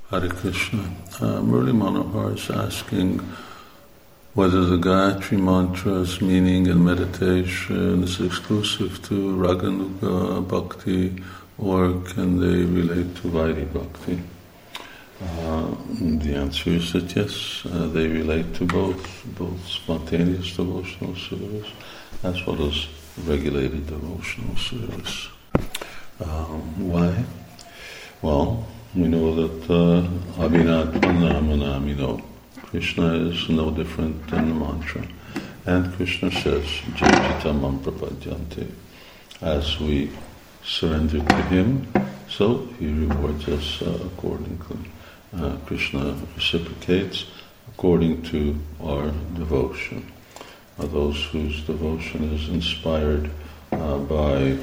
Hare Krishna. Murli Manohar is asking whether the Gayatri mantra's meaning and meditation is exclusive to Raganuga Bhakti or can they relate to Vaidhi Bhakti? The answer is that yes, they relate to both spontaneous devotional service as well as regulated devotional service. Why? Well, we know that Abhinatmanamanamino, Krishna is no different than the mantra. And Krishna says, Jaijitamam prapadyante. As we surrender to Him, so He rewards us accordingly. Krishna reciprocates according to our devotion. Those whose devotion is inspired by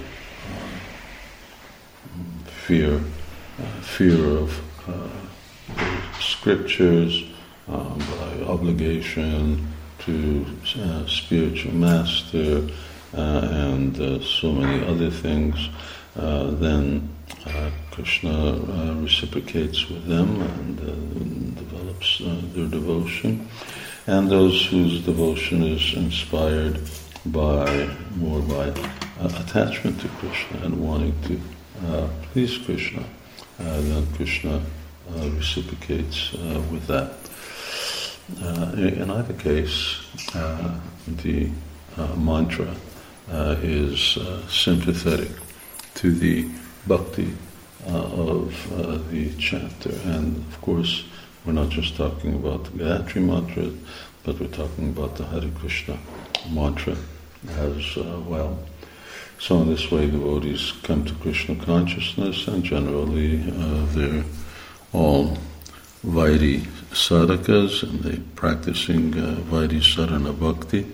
fear of the scriptures, by obligation to spiritual master, and so many other things, then Krishna reciprocates with them and develops their devotion. And those whose devotion is inspired more by attachment to Krishna and wanting to please Krishna, then Krishna reciprocates with that. In either case, the mantra is sympathetic to the bhakti of the chanter. And of course, we're not just talking about the Gayatri mantra, but we're talking about the Hare Krishna mantra as well. So in this way, devotees come to Krishna consciousness, and generally they're all Vaidhi sadhakas, and they're practicing Vaidhi sadhana bhakti,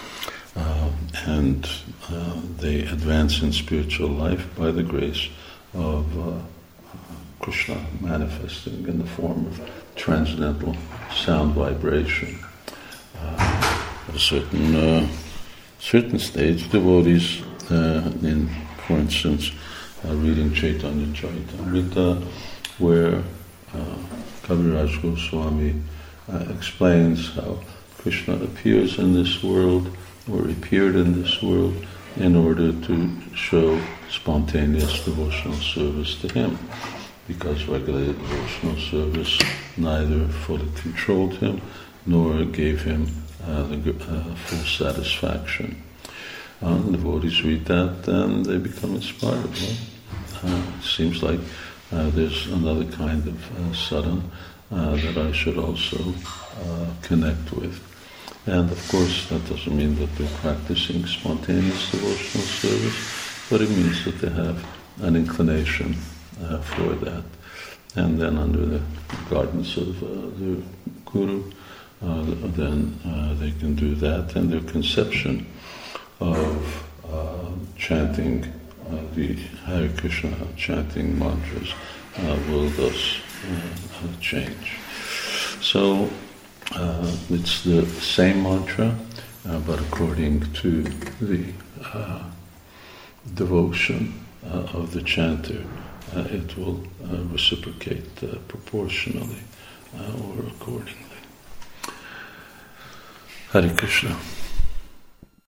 and they advance in spiritual life by the grace of Krishna manifesting in the form of transcendental sound vibration. At a certain stage, devotees, for instance, reading Chaitanya Charitamrita, where Kaviraj Goswami explains how Krishna appears in this world, or appeared in this world, in order to show spontaneous devotional service to Him, because regulated devotional service neither fully controlled him nor gave him full satisfaction. Devotees read that and they become inspired. It seems like there's another kind of sadhana that I should also connect with. And of course, that doesn't mean that they're practicing spontaneous devotional service, but it means that they have an inclination for that. And then under the guidance of the Guru, then they can do that, and their conception of chanting the Hare Krishna chanting mantras will thus change. So it's the same mantra, but according to the devotion of the chanter, it will reciprocate proportionally or accordingly. Hare Krishna.